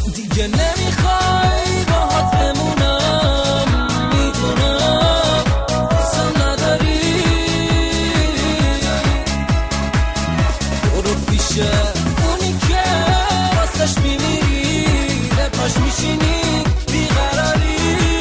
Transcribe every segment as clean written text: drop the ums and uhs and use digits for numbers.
دیگه نمیخوای باهات بمونم، میدونم دوستم نداری. برو پیش اونی که راستش میمیری، به پاش میشینی بیقراری.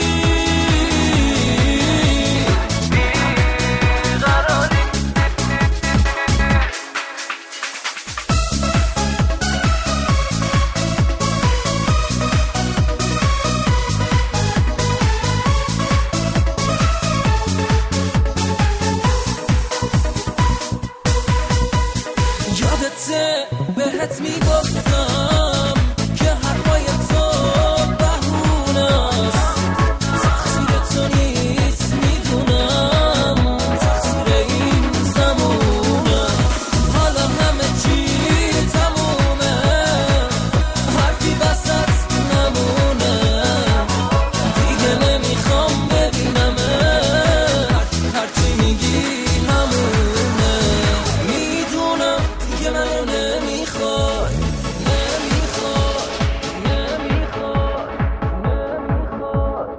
یادته بهت میگفتم که حرفای تو بهونست، تقصیر تو نیست میدونم، تقصیر این زمونه. حالا همه چی تمومه، حرفی وسط نمونه، دیگه نمیخوام ببینمت، هرچی میگی همونه. میدونم دیگه منو نمیخوای، نمیخوای، نمیخوای، نمیخوای.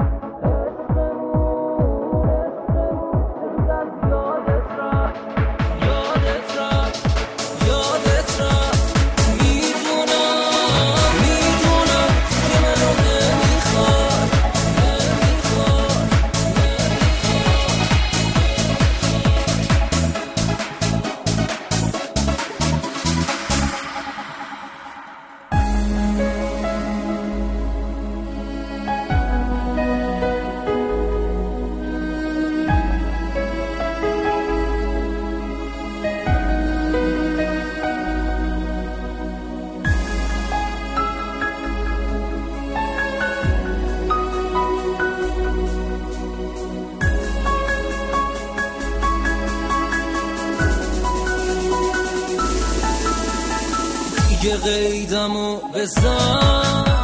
یادت رفت، یادت رفت، یادت رفت. میدونم، میدونم دیگه منو نمیخوای، نمیخوای، دیگه قیدمو بزن.